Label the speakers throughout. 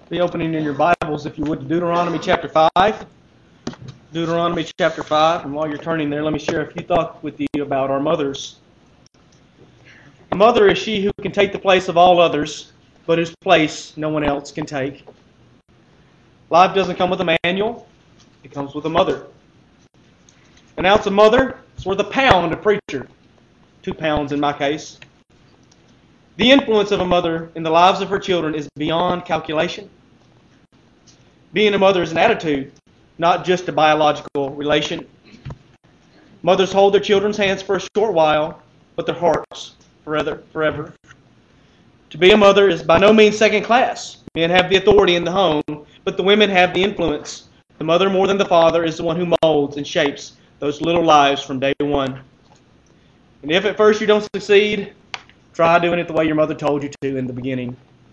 Speaker 1: Be opening in your Bibles, if you would, to Deuteronomy chapter 5. Deuteronomy chapter 5. And while you're turning there, let me share a few thoughts with you about our mothers. A mother is she who can take the place of all others, but whose place no one else can take. Life doesn't come with a manual. It comes with a mother. An ounce of mother is worth a pound of preacher. 2 pounds in my case. The influence of a mother in the lives of her children is beyond calculation. Being a mother is an attitude, not just a biological relation. Mothers hold their children's hands for a short while, but their hearts forever. To be a mother is by no means second class. Men have the authority in the home, but the women have the influence. The mother, more than the father, is the one who molds and shapes those little lives from day one. And if at first you don't succeed, try doing it the way your mother told you to in the beginning.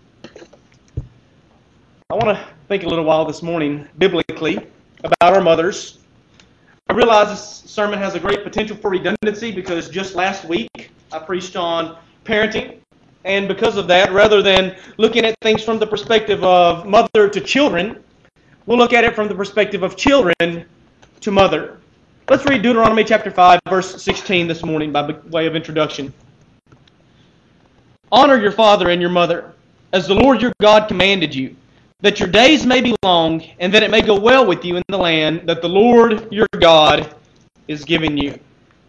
Speaker 1: I want to think a little while this morning, biblically, about our mothers. I realize this sermon has a great potential for redundancy because just last week I preached on parenting. And because of that, rather than looking at things from the perspective of mother to children, we'll look at it from the perspective of children to mother. Let's read Deuteronomy chapter 5, verse 16 this morning by way of introduction. Honor your father and your mother, as the Lord your God commanded you, that your days may be long, and that it may go well with you in the land that the Lord your God is giving you.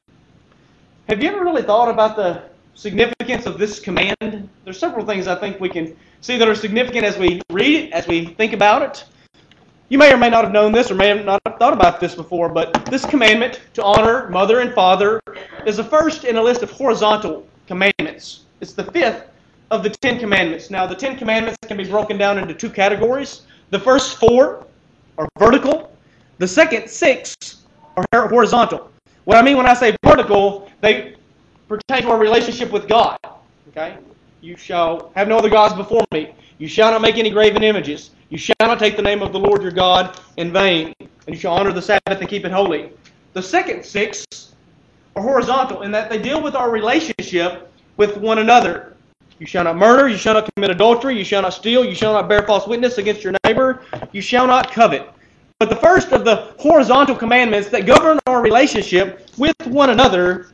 Speaker 1: Have you ever really thought about the significance of this command? There's several things I think we can see that are significant as we read it, as we think about it. You may or may not have known this or may have not thought about this before, but this commandment to honor mother and father is the first in a list of horizontal commandments. It's the fifth of the 10 commandments. Now, the 10 commandments can be broken down into 2 categories. The first 4 are vertical. The second 6 are horizontal. What I mean when I say vertical, they pertain to our relationship with God. Okay? You shall have no other gods before me. You shall not make any graven images. You shall not take the name of the Lord your God in vain. And you shall honor the Sabbath and keep it holy. The second 6 are horizontal in that they deal with our relationship with one another. You shall not murder, you shall not commit adultery, you shall not steal, you shall not bear false witness against your neighbor, you shall not covet. But the first of the horizontal commandments that govern our relationship with one another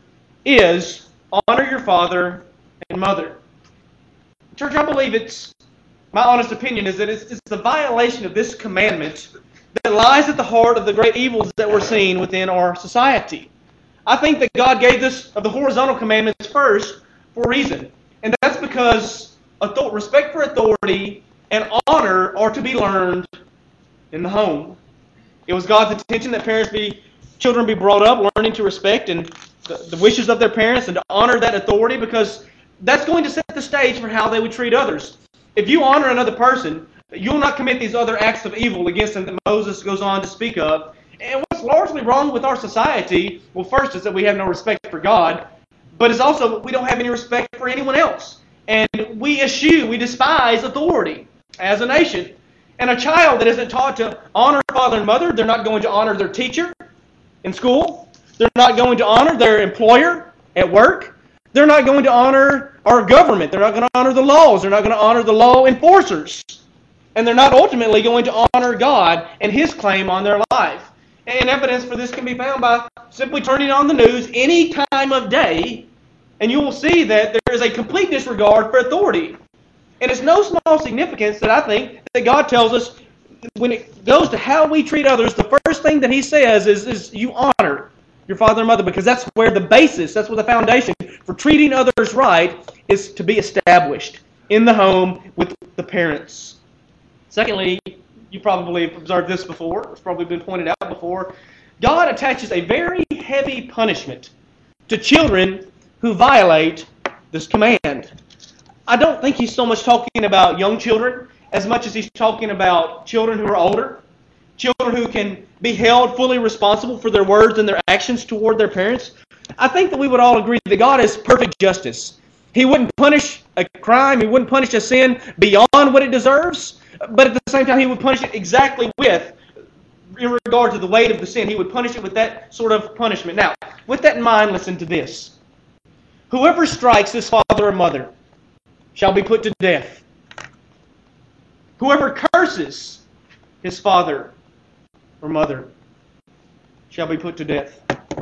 Speaker 1: is honor your father and mother. Church, I believe my honest opinion is that it's the violation of this commandment that lies at the heart of the great evils that we're seeing within our society. I think that God gave this of the horizontal commandments first for a reason. And that's because respect for authority and honor are to be learned in the home. It was God's intention that children be brought up learning to respect and the wishes of their parents and to honor that authority, because that's going to set the stage for how they would treat others. If you honor another person, you'll not commit these other acts of evil against them that Moses goes on to speak of. And what's largely wrong with our society, well, first is that we have no respect for God, but it's also we don't have any respect for anyone else. And we despise authority as a nation. And a child that isn't taught to honor father and mother, they're not going to honor their teacher in school. They're not going to honor their employer at work. They're not going to honor our government. They're not going to honor the laws. They're not going to honor the law enforcers. And they're not ultimately going to honor God and His claim on their life. And evidence for this can be found by simply turning on the news any time of day, and you will see that there is a complete disregard for authority. And it's no small significance that I think that God tells us when it goes to how we treat others, the first thing that He says is you honor your father and mother, because that's where the basis, that's where the foundation for treating others right is to be established in the home with the parents. Secondly, you probably have observed this before, it's probably been pointed out before, God attaches a very heavy punishment to children who violate this command. I don't think He's so much talking about young children as much as He's talking about children who are older, children who can be held fully responsible for their words and their actions toward their parents. I think that we would all agree that God is perfect justice. He wouldn't punish a crime, He wouldn't punish a sin beyond what it deserves, but at the same time He would punish it exactly in regard to the weight of the sin. He would punish it with that sort of punishment. Now, with that in mind, listen to this. Whoever strikes his father or mother shall be put to death. Whoever curses his father or mother shall be put to death.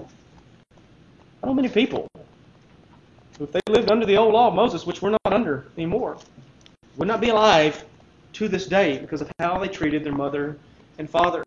Speaker 1: I know many people, if they lived under the old law of Moses, which we're not under anymore, would not be alive to this day because of how they treated their mother and father.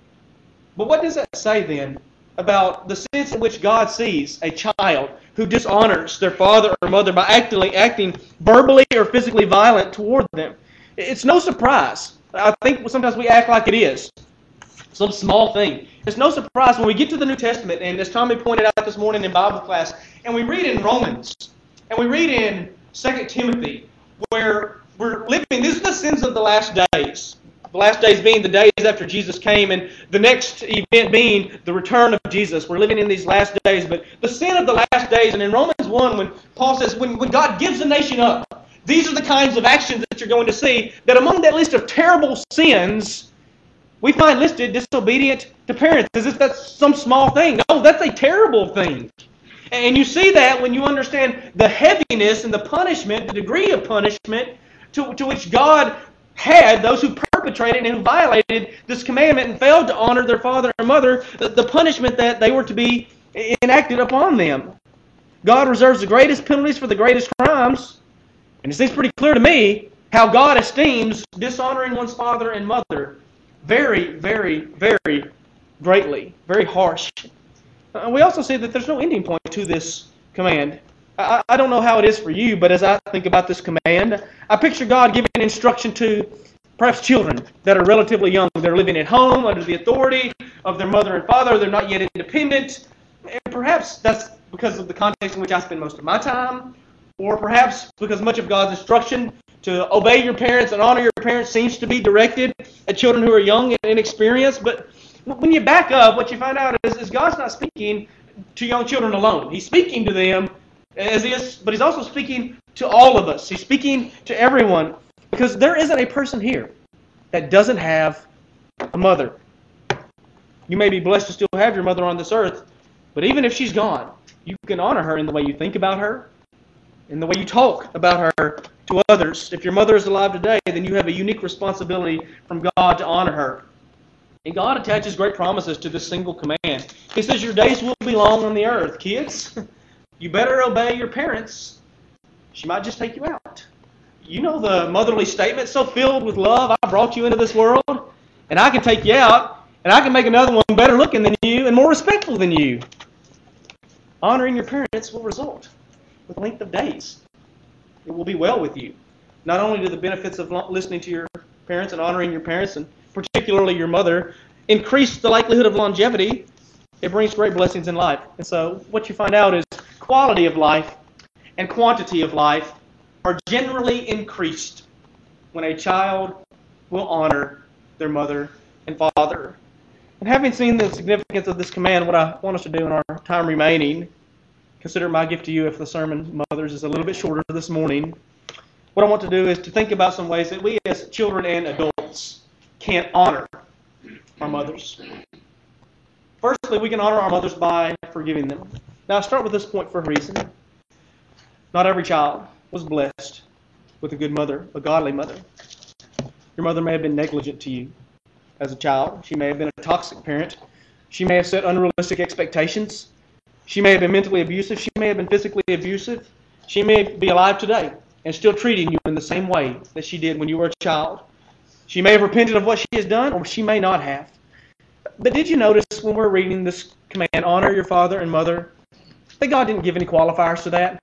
Speaker 1: But what does that say then about the sense in which God sees a child who dishonors their father or mother by acting verbally or physically violent toward them? It's no surprise. I think sometimes we act like it is some small thing. It's no surprise when we get to the New Testament, and as Tommy pointed out this morning in Bible class, and we read in Romans, and we read in 2 Timothy, where we're living, these are the sins of the last days. The last days being the days after Jesus came, and the next event being the return of Jesus. We're living in these last days, but the sin of the last days, and in Romans 1, when Paul says, when God gives a nation up, these are the kinds of actions that you're going to see, that among that list of terrible sins, we find listed disobedient to parents as if that's some small thing. No, that's a terrible thing. And you see that when you understand the heaviness and the punishment, the degree of punishment to which God had those who perpetrated and who violated this commandment and failed to honor their father and mother, the punishment that they were to be enacted upon them. God reserves the greatest penalties for the greatest crimes. And it seems pretty clear to me how God esteems dishonoring one's father and mother very, very, very greatly, very harsh. We also see that there's no ending point to this command. I don't know how it is for you, but as I think about this command, I picture God giving instruction to perhaps children that are relatively young. They're living at home under the authority of their mother and father. They're not yet independent. And perhaps that's because of the context in which I spend most of my time, or perhaps because much of God's instruction to obey your parents and honor your parents seems to be directed at children who are young and inexperienced. But when you back up, what you find out is God's not speaking to young children alone. He's speaking to them but He's also speaking to all of us. He's speaking to everyone, because there isn't a person here that doesn't have a mother. You may be blessed to still have your mother on this earth, but even if she's gone, you can honor her in the way you think about her, in the way you talk about her to others. If your mother is alive today, then you have a unique responsibility from God to honor her. And God attaches great promises to this single command. He says, your days will be long on the earth. Kids, you better obey your parents. She might just take you out. You know the motherly statement, so filled with love, I brought you into this world, and I can take you out, and I can make another one better looking than you and more respectful than you. Honoring your parents will result with length of days. It will be well with you. Not only do the benefits of listening to your parents and honoring your parents, and particularly your mother, increase the likelihood of longevity, it brings great blessings in life. And so what you find out is quality of life and quantity of life are generally increased when a child will honor their mother and father. And having seen the significance of this command, what I want us to do in our time remaining, consider my gift to you if the sermon, mothers, is a little bit shorter this morning. What I want to do is to think about some ways that we as children and adults can honor our mothers. Firstly, we can honor our mothers by forgiving them. Now, I start with this point for a reason. Not every child was blessed with a good mother, a godly mother. Your mother may have been negligent to you as a child. She may have been a toxic parent. She may have set unrealistic expectations. She may have been mentally abusive. She may have been physically abusive. She may be alive today and still treating you in the same way that she did when you were a child. She may have repented of what she has done, or she may not have. But did you notice when we're reading this command, honor your father and mother, that God didn't give any qualifiers to that?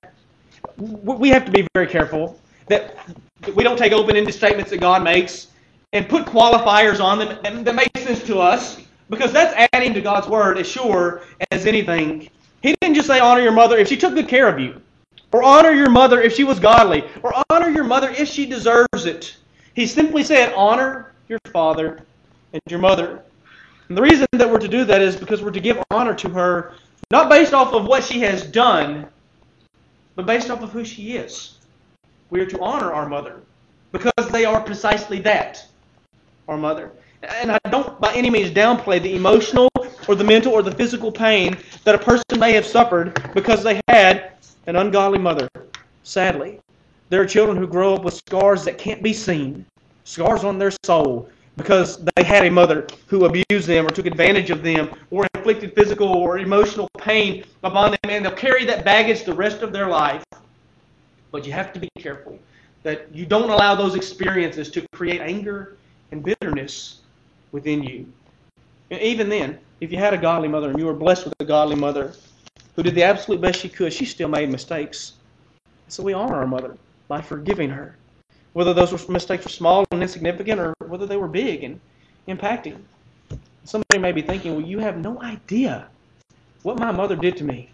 Speaker 1: We have to be very careful that we don't take open-ended statements that God makes and put qualifiers on them that make sense to us, because that's adding to God's word as sure as anything. He didn't just say honor your mother if she took good care of you, or honor your mother if she was godly, or honor your mother if she deserves it. He simply said honor your father and your mother. And the reason that we're to do that is because we're to give honor to her, not based off of what she has done, but based off of who she is. We are to honor our mother because they are precisely that, our mother. And I don't by any means downplay the emotional or the mental or the physical pain that a person may have suffered because they had an ungodly mother. Sadly, there are children who grow up with scars that can't be seen scars on their soul, because they had a mother who abused them or took advantage of them or inflicted physical or emotional pain upon them, and they'll carry that baggage the rest of their life. But you have to be careful that you don't allow those experiences to create anger and bitterness within you. And even then, if you had a godly mother and you were blessed with a godly mother who did the absolute best she could, she still made mistakes. So we honor our mother by forgiving her, whether those mistakes were small and insignificant or whether they were big and impacting. Somebody may be thinking, well, you have no idea what my mother did to me.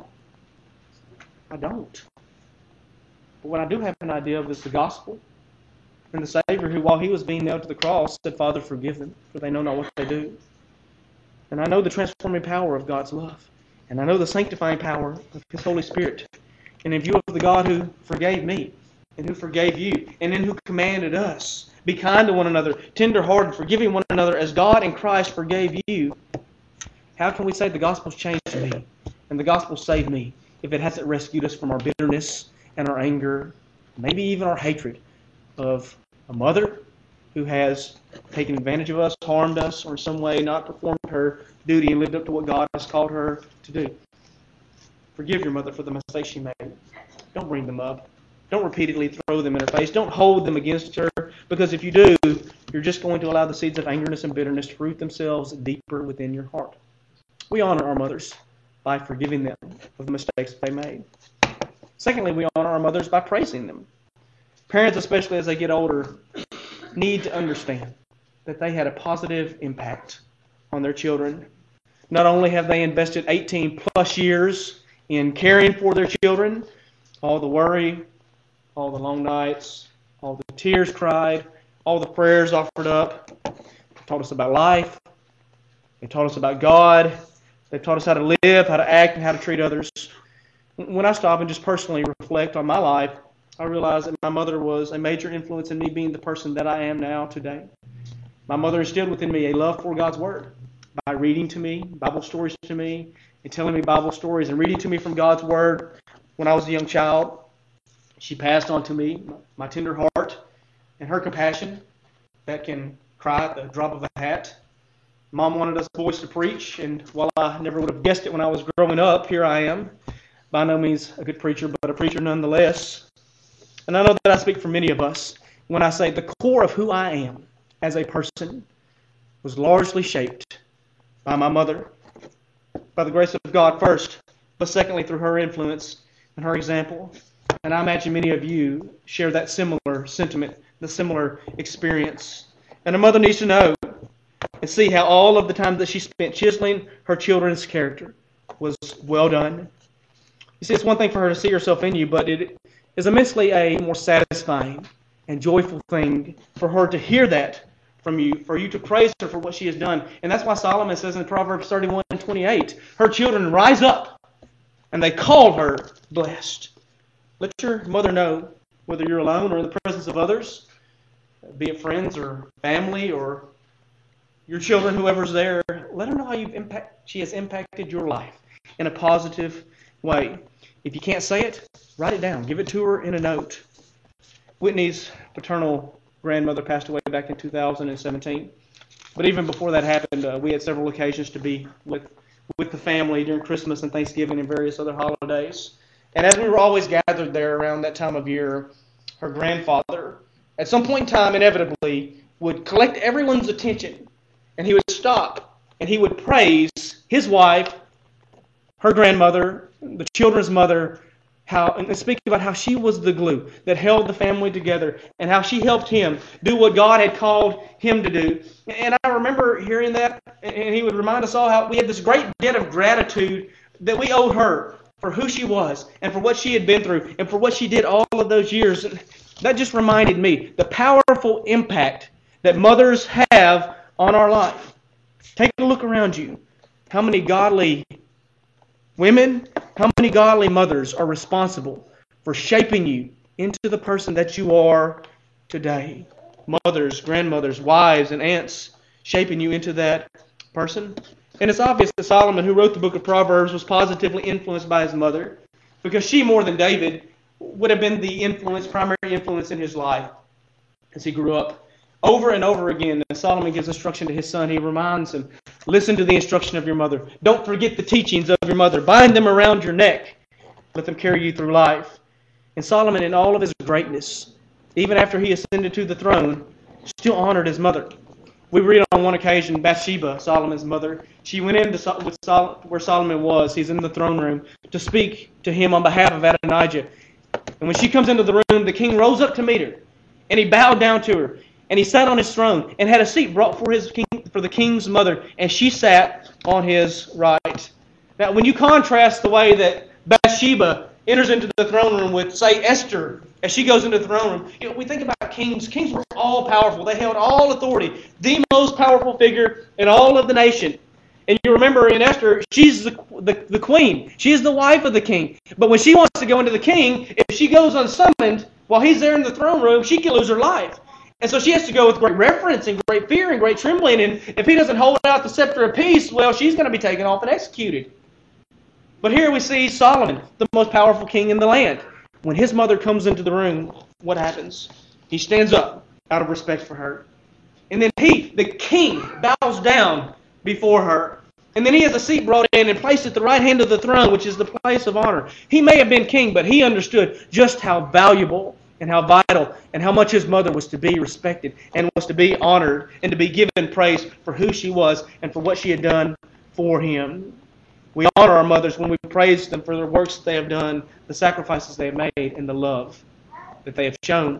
Speaker 1: I don't. But what I do have an idea of is the gospel and the Savior who, while he was being nailed to the cross, said, Father, forgive them, for they know not what they do. And I know the transforming power of God's love. And I know the sanctifying power of his Holy Spirit. And in view of the God who forgave me, and who forgave you, and then who commanded us, be kind to one another, tender-hearted, forgiving one another as God in Christ forgave you, how can we say the gospel's changed me and the gospel saved me if it hasn't rescued us from our bitterness and our anger, maybe even our hatred of a mother who has taken advantage of us, harmed us, or in some way not performed her duty and lived up to what God has called her to do? Forgive your mother for the mistakes she made. Don't bring them up. Don't repeatedly throw them in her face. Don't hold them against her, because if you do, you're just going to allow the seeds of angerness and bitterness to root themselves deeper within your heart. We honor our mothers by forgiving them of the mistakes they made. Secondly, we honor our mothers by praising them. Parents, especially as they get older, need to understand that they had a positive impact on their children. Not only have they invested 18 plus years in caring for their children, all the worry, all the long nights, all the tears cried, all the prayers offered up. They taught us about life. They taught us about God. They taught us how to live, how to act, and how to treat others. When I stop and just personally reflect on my life, I realize that my mother was a major influence in me being the person that I am now today. My mother instilled within me a love for God's Word by reading to me Bible stories to me and telling me Bible stories and reading to me from God's Word when I was a young child. She passed on to me my tender heart and her compassion that can cry at the drop of a hat. Mom wanted us boys to preach, and while I never would have guessed it when I was growing up, here I am. By no means a good preacher, but a preacher nonetheless. And I know that I speak for many of us when I say the core of who I am as a person was largely shaped by my mother, by the grace of God first, but secondly through her influence and her example. And I imagine many of you share that similar sentiment, the similar experience. And a mother needs to know and see how all of the time that she spent chiseling her children's character was well done. You see, it's one thing for her to see herself in you, but it is immensely a more satisfying and joyful thing for her to hear that from you, for you to praise her for what she has done. And that's why Solomon says in Proverbs 31:28, her children rise up and they call her blessed. Let your mother know, whether you're alone or in the presence of others, be it friends or family or your children, whoever's there, let her know how she has impacted your life in a positive way. If you can't say it, write it down. Give it to her in a note. Whitney's paternal grandmother passed away back in 2017. But even before that happened, we had several occasions to be with the family during Christmas and Thanksgiving and various other holidays. And as we were always gathered there around that time of year, her grandfather, at some point in time, inevitably, would collect everyone's attention. And he would stop and he would praise his wife, her grandmother, the children's mother, and speak about how she was the glue that held the family together and how she helped him do what God had called him to do. And I remember hearing that, and he would remind us all how we had this great debt of gratitude that we owed her for who she was and for what she had been through and for what she did all of those years. And that just reminded me the powerful impact that mothers have on our life. Take a look around you. How many godly women, how many godly mothers are responsible for shaping you into the person that you are today? Mothers, grandmothers, wives, and aunts shaping you into that person. And it's obvious that Solomon, who wrote the book of Proverbs, was positively influenced by his mother, because she, more than David, would have been the primary influence in his life as he grew up. Over and over again, as Solomon gives instruction to his son, he reminds him, listen to the instruction of your mother. Don't forget the teachings of your mother. Bind them around your neck. Let them carry you through life. And Solomon, in all of his greatness, even after he ascended to the throne, still honored his mother. We read on one occasion, Bathsheba, Solomon's mother, she went into where Solomon was. He's in the throne room to speak to him on behalf of Adonijah. And when she comes into the room, the king rose up to meet her, and he bowed down to her, and he sat on his throne and had a seat brought for the king's mother, and she sat on his right. Now, when you contrast the way that Bathsheba enters into the throne room with, say, Esther, as she goes into the throne room, we think about kings. Kings were all powerful. They held all authority. The most powerful figure in all of the nation. And you remember in Esther, she's the queen. She is the wife of the king. But when she wants to go into the king, if she goes unsummoned while he's there in the throne room, she can lose her life. And so she has to go with great reverence and great fear and great trembling. And if he doesn't hold out the scepter of peace, well, she's going to be taken off and executed. But here we see Solomon, the most powerful king in the land. When his mother comes into the room, what happens? He stands up out of respect for her. And then he, the king, bows down before her. And then he has a seat brought in and placed at the right hand of the throne, which is the place of honor. He may have been king, but he understood just how valuable and how vital and how much his mother was to be respected and was to be honored and to be given praise for who she was and for what she had done for him. We honor our mothers when we praise them for the works that they have done, the sacrifices they have made, and the love that they have shown.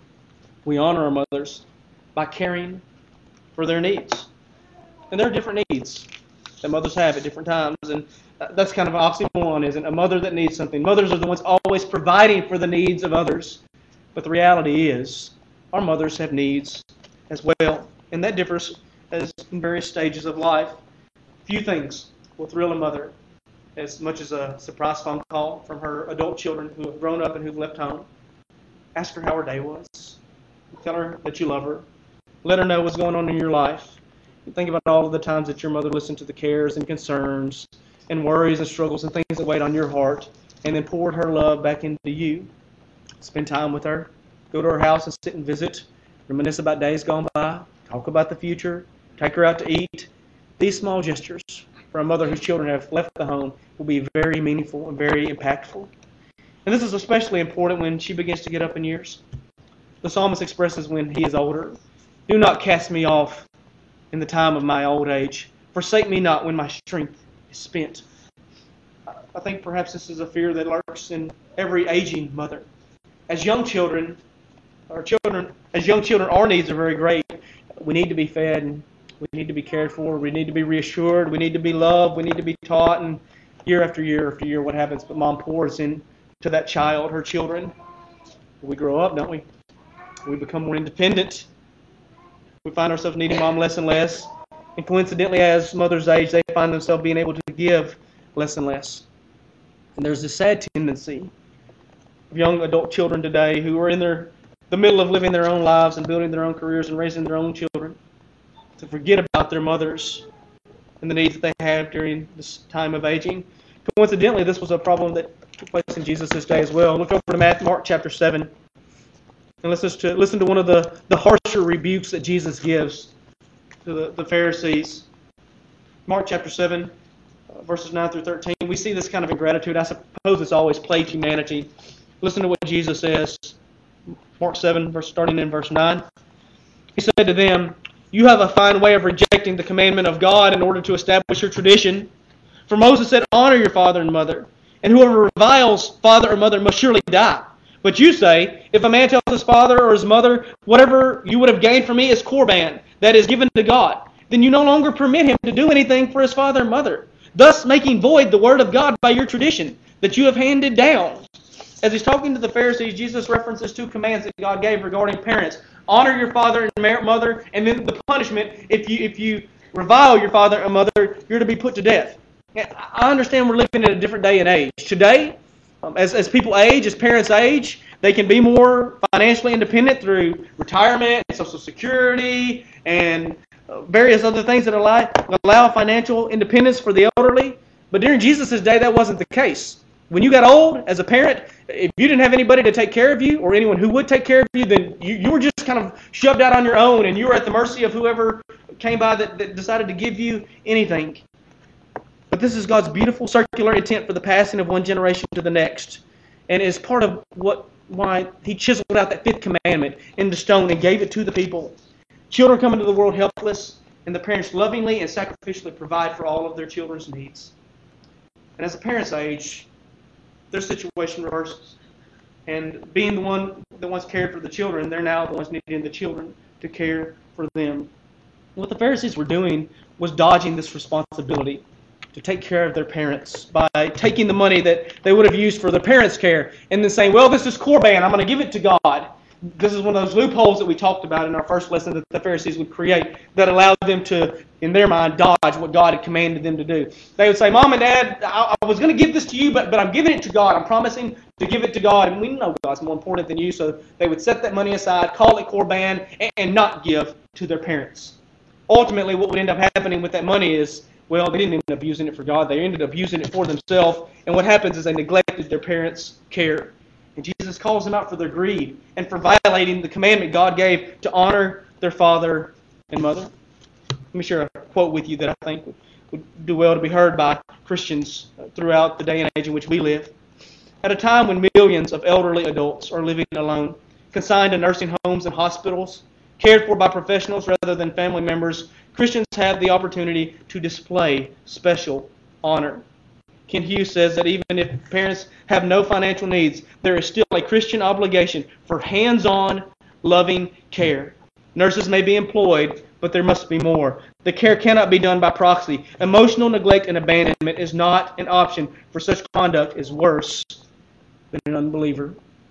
Speaker 1: We honor our mothers by caring for their needs. And there are different needs that mothers have at different times, and that's kind of an oxymoron, isn't it? A mother that needs something. Mothers are the ones always providing for the needs of others. But the reality is, our mothers have needs as well, and that differs in various stages of life. Few things will thrill a mother as much as a surprise phone call from her adult children who have grown up and who've left home. Ask her how her day was. Tell her that you love her. Let her know what's going on in your life. And think about all of the times that your mother listened to the cares and concerns and worries and struggles and things that weighed on your heart, and then poured her love back into you. Spend time with her. Go to her house and sit and visit. Reminisce about days gone by. Talk about the future. Take her out to eat. These small gestures for a mother whose children have left the home will be very meaningful and very impactful. And this is especially important when she begins to get up in years. The psalmist expresses when he is older, do not cast me off in the time of my old age. Forsake me not when my strength is spent. I think perhaps this is a fear that lurks in every aging mother. As young children, our needs are very great. We need to be fed, and we need to be cared for. We need to be reassured. We need to be loved. We need to be taught. And year after year after year, what happens? But mom pours into that child, her children. We grow up, don't we? We become more independent. We find ourselves needing mom less and less. And coincidentally, as mothers age, they find themselves being able to give less and less. And there's this sad tendency of young adult children today who are in the middle of living their own lives and building their own careers and raising their own children to forget about their mothers and the needs that they have during this time of aging. Coincidentally, this was a problem that took place in Jesus' day as well. Look over to Mark chapter 7. And listen to one of the harsher rebukes that Jesus gives to the Pharisees. Mark chapter 7, verses 9 through 13. We see this kind of ingratitude. I suppose it's always plagued humanity. Listen to what Jesus says. Mark 7, starting in verse 9. He said to them, you have a fine way of rejecting the commandment of God in order to establish your tradition. For Moses said, honor your father and mother, and whoever reviles father or mother must surely die. But you say, if a man tells his father or his mother, whatever you would have gained from me is korban, that is given to God, then you no longer permit him to do anything for his father and mother, thus making void the word of God by your tradition that you have handed down. As he's talking to the Pharisees, Jesus references two commands that God gave regarding parents. Honor your father and mother, and then the punishment, if you revile your father and mother, you're to be put to death. I understand we're living in a different day and age. Today, as people age, as parents age, they can be more financially independent through retirement, Social Security, and various other things that allow financial independence for the elderly. But during Jesus' day, that wasn't the case. When you got old as a parent, If you didn't have anybody to take care of you or anyone who would take care of you, then you were just kind of shoved out on your own and you were at the mercy of whoever came by that decided to give you anything. But this is God's beautiful circular intent for the passing of one generation to the next. And it's part of why He chiseled out that fifth commandment into stone and gave it to the people. Children come into the world helpless, and the parents lovingly and sacrificially provide for all of their children's needs. And as the parents age, their situation reverses. And being the one that once cared for the children, they're now the ones needing the children to care for them. What the Pharisees were doing was dodging this responsibility to take care of their parents by taking the money that they would have used for their parents' care and then saying, well, this is Korban, I'm going to give it to God. This is one of those loopholes that we talked about in our first lesson that the Pharisees would create that allowed them to, in their mind, dodge what God had commanded them to do. They would say, Mom and Dad, I was going to give this to you, but I'm giving it to God. I'm promising to give it to God, and we know God's more important than you, so they would set that money aside, call it Korban, and not give to their parents. Ultimately, what would end up happening with that money is, well, they didn't end up using it for God. They ended up using it for themselves, and what happens is they neglected their parents' care. And Jesus calls them out for their greed and for violating the commandment God gave to honor their father and mother. Let me share a quote with you that I think would do well to be heard by Christians throughout the day and age in which we live. At a time when millions of elderly adults are living alone, consigned to nursing homes and hospitals, cared for by professionals rather than family members, Christians have the opportunity to display special honor. Ken Hughes says that even if parents have no financial needs, there is still a Christian obligation for hands-on, loving care. Nurses may be employed, but there must be more. The care cannot be done by proxy. Emotional neglect and abandonment is not an option, for such conduct is worse than an unbeliever.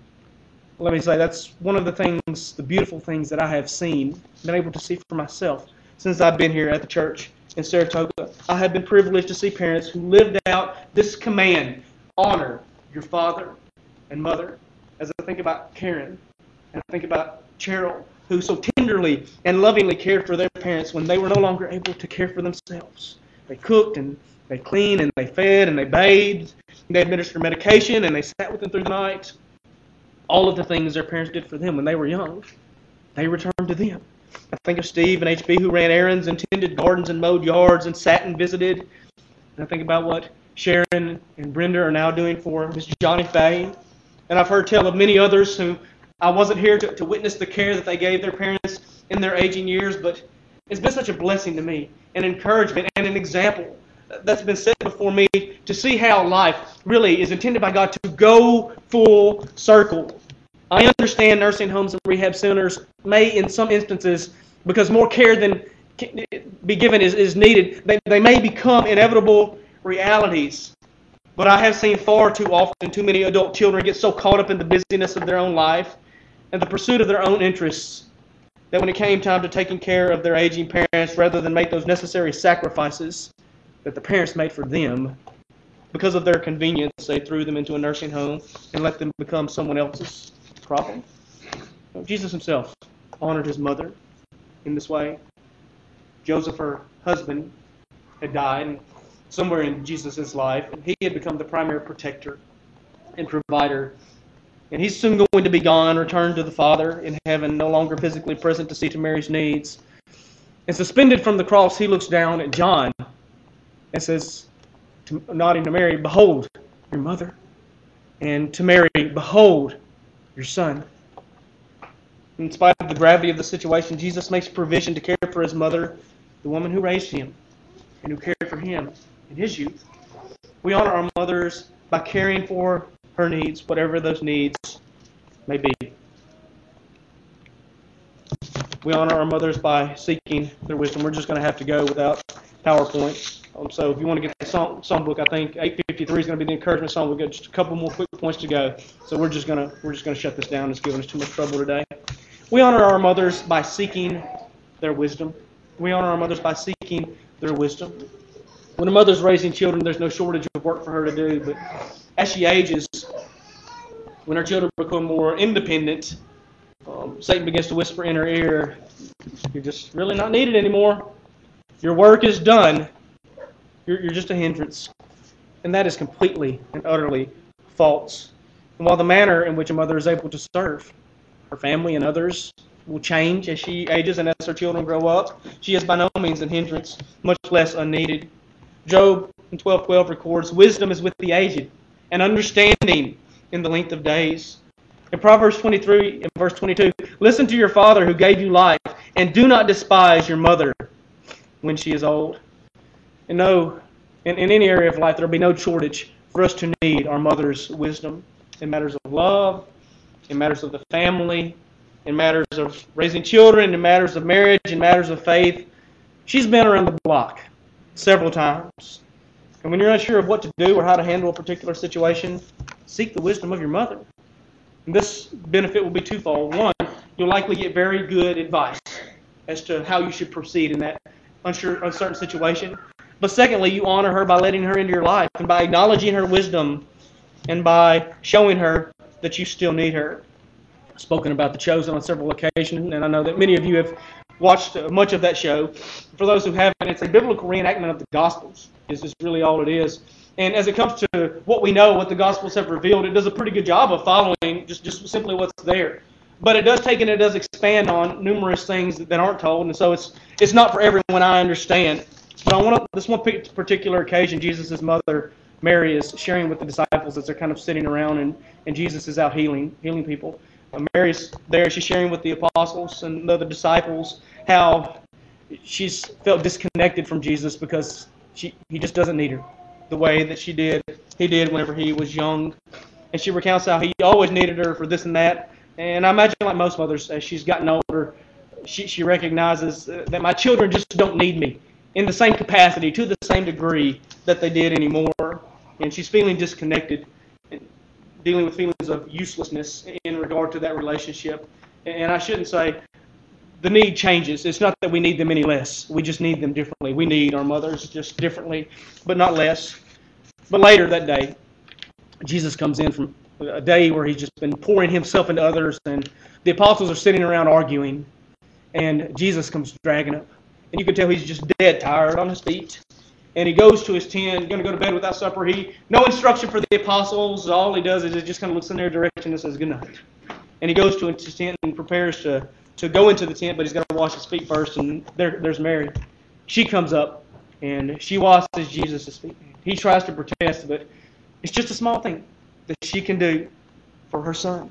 Speaker 1: Let me say, that's one of the things, the beautiful things that I have seen, been able to see for myself since I've been here at the church in Saratoga. I have been privileged to see parents who lived out this command, honor your father and mother. As I think about Karen, and I think about Cheryl, who so tenderly and lovingly cared for their parents when they were no longer able to care for themselves. They cooked and they cleaned and they fed and they bathed, and they administered medication and they sat with them through the night. All of the things their parents did for them when they were young, they returned to them. I think of Steve and HB who ran errands and tended gardens and mowed yards and sat and visited. And I think about what Sharon and Brenda are now doing for Miss Johnny Faye. And I've heard tell of many others who I wasn't here to witness the care that they gave their parents in their aging years, but it's been such a blessing to me, an encouragement and an example that's been set before me to see how life really is intended by God to go full circle. I understand nursing homes and rehab centers may, in some instances, because more care than be given is needed, they may become inevitable realities. But I have seen far too often too many adult children get so caught up in the busyness of their own life and the pursuit of their own interests that when it came time to taking care of their aging parents, rather than make those necessary sacrifices that the parents made for them, because of their convenience, they threw them into a nursing home and let them become someone else's problem. Jesus himself honored his mother in this way. Joseph, her husband, had died somewhere in Jesus' life, and he had become the primary protector and provider. And he's soon going to be gone, returned to the Father in heaven, no longer physically present to see to Mary's needs. And suspended from the cross, he looks down at John and says, nodding to Mary, "Behold your mother." And to Mary, "Behold your son." In spite of the gravity of the situation, Jesus makes provision to care for his mother, the woman who raised him and who cared for him in his youth. We honor our mothers by caring for her needs, whatever those needs may be. We honor our mothers by seeking their wisdom. We're just going to have to go without PowerPoint. So if you want to get the song book, I think 853 is going to be the encouragement song. We've got just a couple more quick points to go. So we're just going to shut this down. It's giving us too much trouble today. We honor our mothers by seeking their wisdom. We honor our mothers by seeking their wisdom. When a mother's raising children, there's no shortage of work for her to do. But as she ages, when her children become more independent, Satan begins to whisper in her ear, "You're just really not needed anymore. Your work is done. You're just a hindrance." And that is completely and utterly false. And while the manner in which a mother is able to serve her family and others will change as she ages and as her children grow up, she is by no means a hindrance, much less unneeded. Job in 12:12 records, "Wisdom is with the aged, and understanding in the length of days." In Proverbs 23 and verse 22, "Listen to your father who gave you life, and do not despise your mother when she is old." And no, in any area of life, there will be no shortage for us to need our mother's wisdom in matters of love, in matters of the family, in matters of raising children, in matters of marriage, in matters of faith. She's been around the block several times. And when you're unsure of what to do or how to handle a particular situation, seek the wisdom of your mother. And this benefit will be twofold. One, you'll likely get very good advice as to how you should proceed in that uncertain situation. But secondly, you honor her by letting her into your life and by acknowledging her wisdom and by showing her that you still need her. I've spoken about The Chosen on several occasions, and I know that many of you have watched much of that show. For those who haven't, it's a biblical reenactment of the Gospels. This is really all it is. And as it comes to what we know, what the Gospels have revealed, it does a pretty good job of following just simply what's there. But it does take and it does expand on numerous things that aren't told, and so it's not for everyone, I understand. But on this one particular occasion, Jesus' mother, Mary, is sharing with the disciples as they're kind of sitting around, and Jesus is out healing people. Mary's there, she's sharing with the apostles and the other disciples how she's felt disconnected from Jesus because he just doesn't need her the way that he did whenever he was young. And she recounts how he always needed her for this and that. And I imagine, like most mothers, as she's gotten older, she recognizes that my children just don't need me in the same capacity, to the same degree that they did anymore. And she's feeling disconnected, dealing with feelings of uselessness in regard to that relationship. And I shouldn't say the need changes. It's not that we need them any less. We just need them differently. We need our mothers just differently, but not less. But later that day, Jesus comes in from a day where he's just been pouring himself into others, and the apostles are sitting around arguing, and Jesus comes dragging up. And you can tell he's just dead tired on his feet. And he goes to his tent, going to go to bed without supper. No instruction for the apostles. All he does is he just kind of looks in their direction and says, "Good night." And he goes to his tent and prepares to go into the tent, but he's got to wash his feet first. And there's Mary. She comes up, and she washes Jesus' feet. He tries to protest, but it's just a small thing that she can do for her son.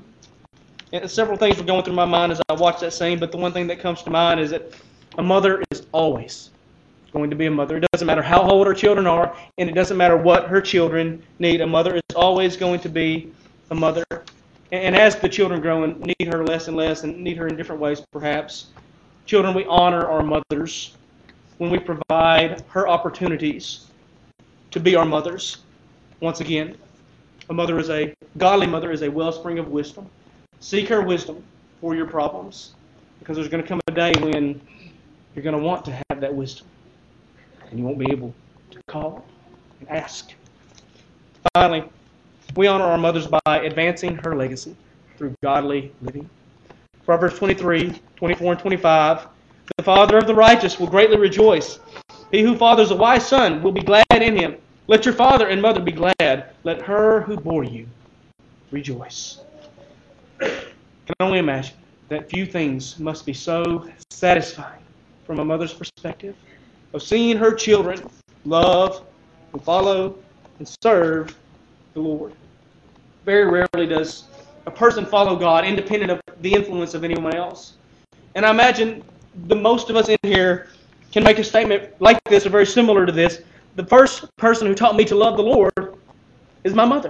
Speaker 1: And several things were going through my mind as I watched that scene, but the one thing that comes to mind is that a mother is always going to be a mother. It doesn't matter how old her children are, and it doesn't matter what her children need. A mother is always going to be a mother. And as the children grow and need her less and less, and need her in different ways perhaps, children, we honor our mothers when we provide her opportunities to be our mothers. Once again, a godly mother is a wellspring of wisdom. Seek her wisdom for your problems, because there's going to come a day when you're going to want to have that wisdom, and you won't be able to call and ask. Finally, we honor our mothers by advancing her legacy through godly living. Proverbs 23:24 and 25, "The father of the righteous will greatly rejoice. He who fathers a wise son will be glad in him. Let your father and mother be glad. Let her who bore you rejoice." I can only imagine that few things must be so satisfying from a mother's perspective of seeing her children love and follow and serve the Lord. Very rarely does a person follow God independent of the influence of anyone else. And I imagine the most of us in here can make a statement like this, or very similar to this. The first person who taught me to love the Lord is my mother.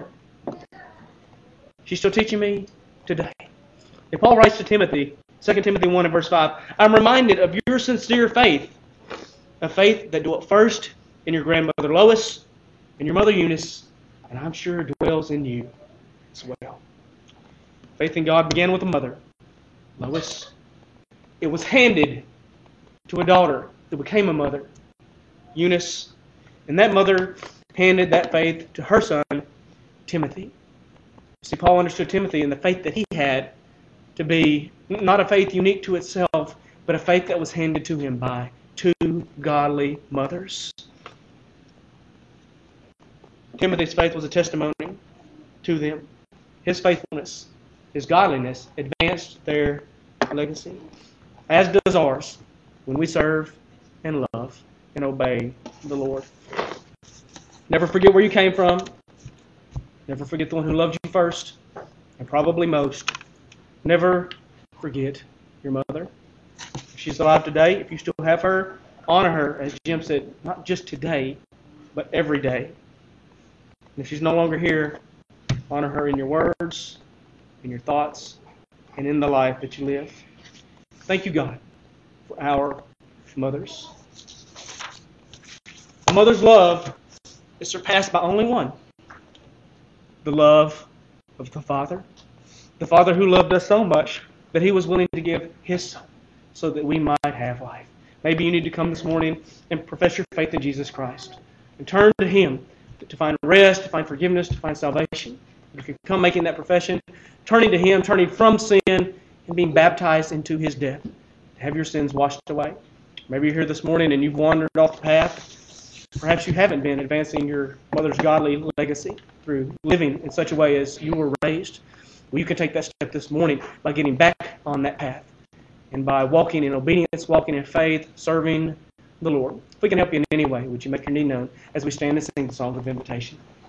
Speaker 1: She's still teaching me today. And Paul writes to Timothy, 2 Timothy 1 and verse 5, "I'm reminded of your sincere faith, a faith that dwelt first in your grandmother Lois and your mother Eunice, and I'm sure dwells in you as well." Faith in God began with a mother, Lois. It was handed to a daughter that became a mother, Eunice. And that mother handed that faith to her son, Timothy. See, Paul understood Timothy and the faith that he had to be not a faith unique to itself, but a faith that was handed to him by two godly mothers. Timothy's faith was a testimony to them. his faithfulness, his godliness advanced their legacy, as does ours when we serve and love and obey the Lord. Never forget where you came from. Never forget the one who loved you first and probably most. Never forget your mother. If she's alive today, if you still have her, honor her, as Jim said, not just today, but every day. And if she's no longer here, honor her in your words, in your thoughts, and in the life that you live. Thank you, God, for our mothers. A mother's love is surpassed by only one: the love of the Father. The Father who loved us so much that He was willing to give His Son so that we might have life. Maybe you need to come this morning and profess your faith in Jesus Christ and turn to Him to find rest, to find forgiveness, to find salvation. If you come making that profession, turning to Him, turning from sin, and being baptized into His death, to have your sins washed away. Maybe you're here this morning and you've wandered off the path. Perhaps you haven't been advancing your mother's godly legacy through living in such a way as you were raised. Well, you can take that step this morning by getting back on that path and by walking in obedience, walking in faith, serving the Lord. If we can help you in any way, would you make your need known as we stand and sing the song of invitation?